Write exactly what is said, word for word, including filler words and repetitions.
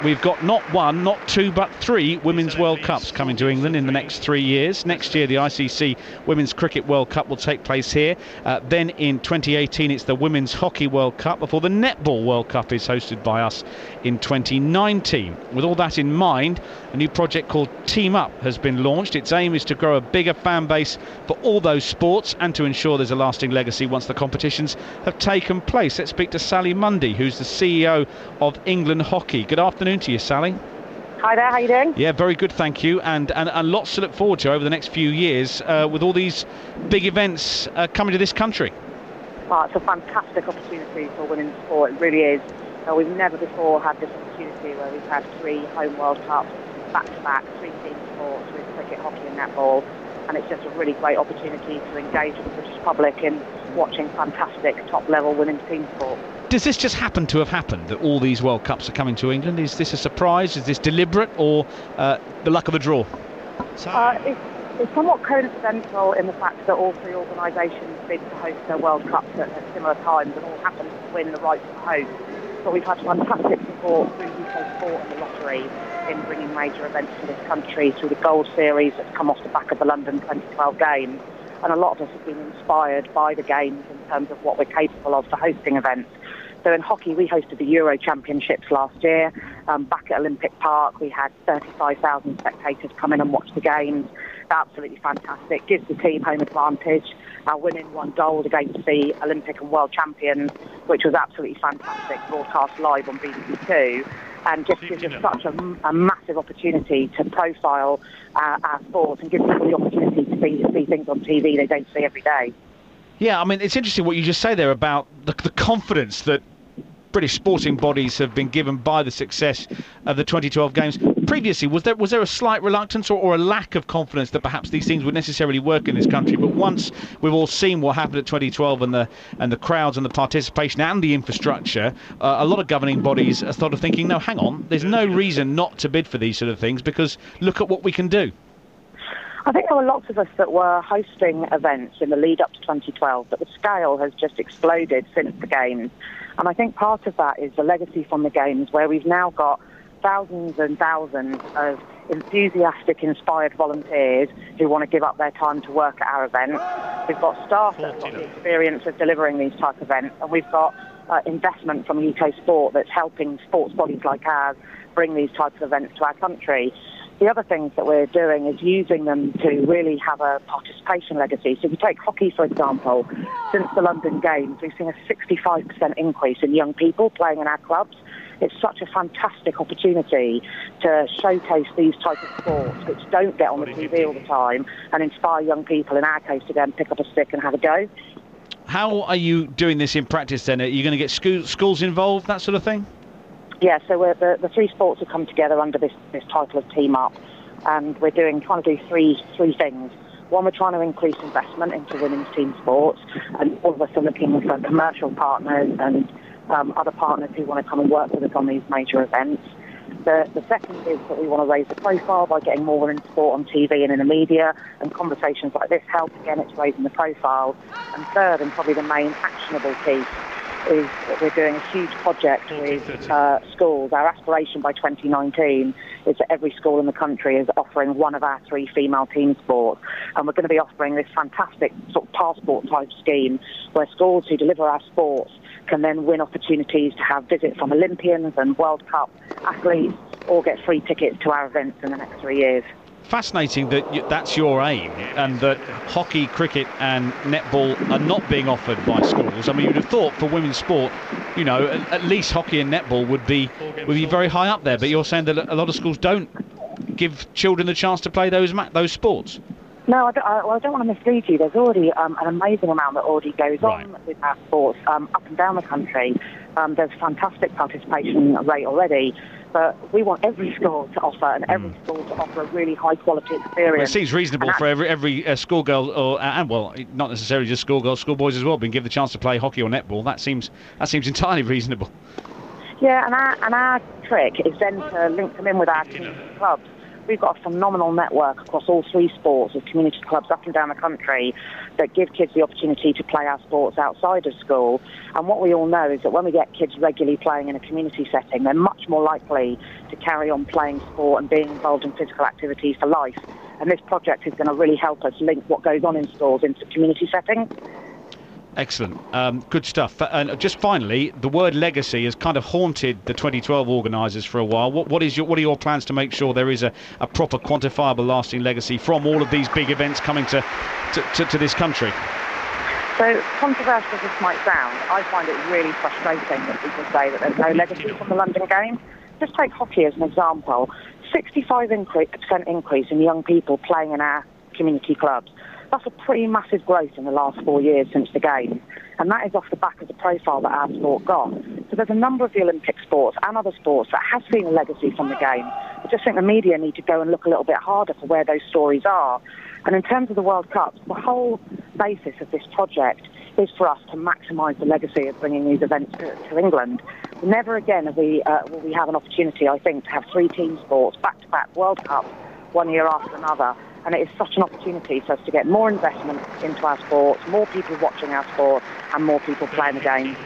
We've got not one, not two, but three Women's World Cups coming to England in the next three years. Next year, the I C C Women's Cricket World Cup will take place here. Uh, then in twenty eighteen, it's the Women's Hockey World Cup, before the Netball World Cup is hosted by us in twenty nineteen. With all that in mind, a new project called Team Up has been launched. Its aim is to grow a bigger fan base for all those sports and to ensure there's a lasting legacy once the competitions have taken place. Let's speak to Sally Mundy, who's the C E O of England Hockey. Good afternoon to you, Sally. Hi there, how you doing? Yeah, very good, thank you, and and, and lots to look forward to over the next few years uh, with all these big events uh, coming to this country. Oh, it's a fantastic opportunity for women's sport, it really is. Uh, we've never before had this opportunity where we've had three home World Cups back-to-back, three team sports with cricket, hockey and netball, and it's just a really great opportunity to engage with the British public in watching fantastic top-level women's team sport. Does this just happen to have happened, that all these World Cups are coming to England? Is this a surprise? Is this deliberate, or uh, the luck of the draw? Uh, it's, it's somewhat coincidental in the fact that all three organisations bid to host their World Cups at, at similar times and all happened to win the right to host. But we've had fantastic support through U K Sport and the lottery in bringing major events to this country through the Gold Series that's come off the back of the London twenty twelve Games. And a lot of us have been inspired by the Games in terms of what we're capable of for hosting events. So in hockey, we hosted the Euro Championships last year. Um, back at Olympic Park, we had thirty-five thousand spectators come in and watch the games. Absolutely fantastic. Gives the team home advantage. Our women won gold against the Olympic and world champions, which was absolutely fantastic. Broadcast live on B B C Two. And just gives us such a, a massive opportunity to profile uh, our sport and give people the opportunity to see, see things on T V they don't see every day. Yeah, I mean, it's interesting what you just say there about the, the confidence that British sporting bodies have been given by the success of the twenty twelve Games. Previously, was there was there a slight reluctance or, or a lack of confidence that perhaps these things would necessarily work in this country? But once we've all seen what happened at twenty twelve and the and the crowds and the participation and the infrastructure, uh, a lot of governing bodies are sort of thinking, no, hang on, there's no reason not to bid for these sort of things because look at what we can do. I think there were lots of us that were hosting events in the lead up to twenty twelve, but the scale has just exploded since the Games. And I think part of that is the legacy from the Games, where we've now got thousands and thousands of enthusiastic, inspired volunteers who want to give up their time to work at our events. We've got staff that have got the experience of delivering these type of events, and we've got uh, investment from U K Sport that's helping sports bodies like ours bring these types of events to our country. The other things that we're doing is using them to really have a participation legacy. So if you take hockey, for example, since the London Games, we've seen a sixty-five percent increase in young people playing in our clubs. It's such a fantastic opportunity to showcase these types of sports which don't get on the T V all the time and inspire young people, in our case, to go and pick up a stick and have a go. How are you doing this in practice then? Are you going to get school, schools involved, that sort of thing? Yeah, so we're, the, the three sports have come together under this, this title of Team Up, and we're doing trying to do three three things. One, we're trying to increase investment into women's team sports, and all of us are looking for commercial partners and um, other partners who want to come and work with us on these major events. The, the second is that we want to raise the profile by getting more women's sport on T V and in the media, and conversations like this help. Again, it's raising the profile. And third, and probably the main actionable piece, is that we're doing a huge project with uh, schools. Our aspiration by twenty nineteen is that every school in the country is offering one of our three female team sports. And we're going to be offering this fantastic sort of passport type scheme where schools who deliver our sports can then win opportunities to have visits from Olympians and World Cup athletes, or get free tickets to our events in the next three years. Fascinating that you, that's your aim, and that hockey, cricket and netball are not being offered by schools. I mean, you'd have thought for women's sport, you know, at, at least hockey and netball would be would be very high up there, but you're saying that a lot of schools don't give children the chance to play those those sports. No, I don't, I, well, I don't want to mislead you. There's already um, an amazing amount that already goes right on with our sports um, up and down the country. Um, there's fantastic participation rate already. But we want every school to offer, and every mm. school to offer a really high-quality experience. Well, it seems reasonable for every every uh, schoolgirl, or and well, not necessarily just schoolgirls, schoolboys as well, being given the chance to play hockey or netball. That seems that seems entirely reasonable. Yeah, and our and our trick is then to link them in with our teams and clubs. We've got a phenomenal network across all three sports of community clubs up and down the country that give kids the opportunity to play our sports outside of school. And what we all know is that when we get kids regularly playing in a community setting, they're much more likely to carry on playing sport and being involved in physical activities for life. And this project is going to really help us link what goes on in schools into community settings. Excellent. Um, good stuff. And just finally, the word legacy has kind of haunted the twenty twelve organisers for a while. What, what, is your, what are your plans to make sure there is a, a proper, quantifiable, lasting legacy from all of these big events coming to, to, to, to this country? So, controversial as this might sound, I find it really frustrating that people say that there's no legacy from the London Games. Just take hockey as an example. sixty-five percent increase in young people playing in our community clubs. That's a pretty massive growth in the last four years since the Games. And that is off the back of the profile that our sport got. So there's a number of the Olympic sports and other sports that has seen a legacy from the Games. I just think the media need to go and look a little bit harder for where those stories are. And in terms of the World Cup, the whole basis of this project is for us to maximise the legacy of bringing these events to, to England. Never again have we, uh, will we have an opportunity, I think, to have three team sports, back-to-back World Cup, one year after another. And it is such an opportunity for us to get more investment into our sports, more people watching our sport, and more people playing the game.